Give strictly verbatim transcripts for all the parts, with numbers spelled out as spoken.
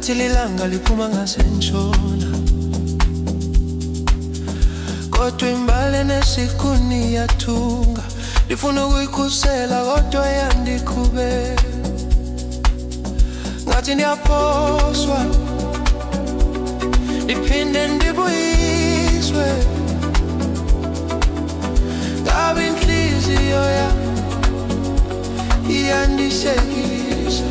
ngathi lilanga liphuma ngasentshona, kodwa imbali nesikuni yathunga, ndifuna ukuyikhusela kodwa yandikhubeka. Ngathi ndiyaphoswa ndiphinde ndibuyiswe, ngabe inhliziyo yami iyandihlekisa.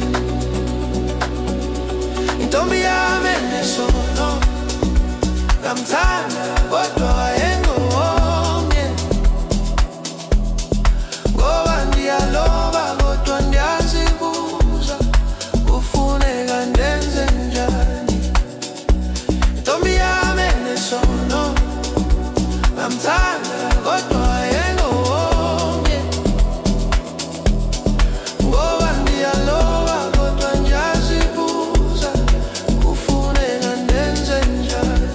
Intombi yami enesono ngamthanda kodwa wayengowonye, ngoba ndiyaloba kodwa ndiyazibuza kufuneka ndenze njani. Intombi yami enesono ngamthanda kodwa wayengowonye, ngoba ndiyaloba kodwa ndiyazibuza kufuneka ndenze njani.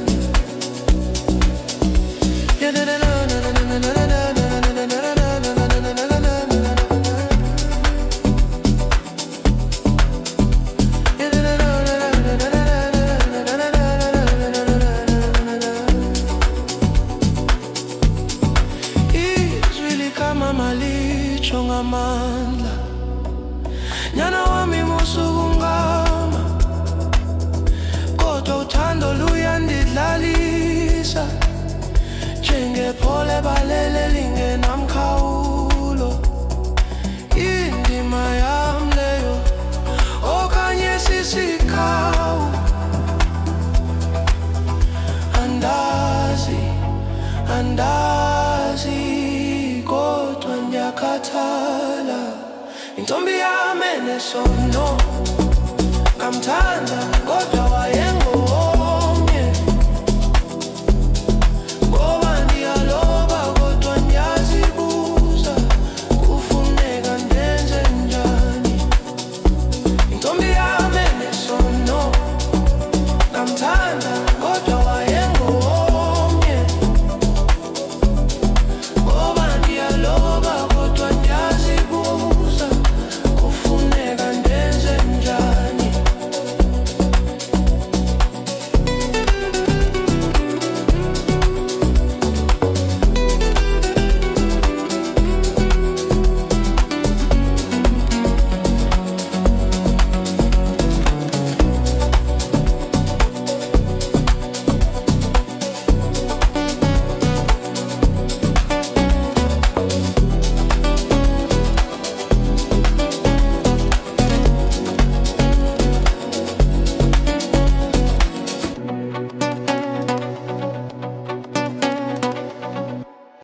Izwi likama malicho ngamandla, nyana wami musukungama, kodwa uthando luyandidlalisa, njengephole balele lingenamkhawulo. Indima yami leyo okanye sisikhawu, andazi, andazi, kodwa ndiyakhathala. Intombi yami enesono ngamthanda kodwa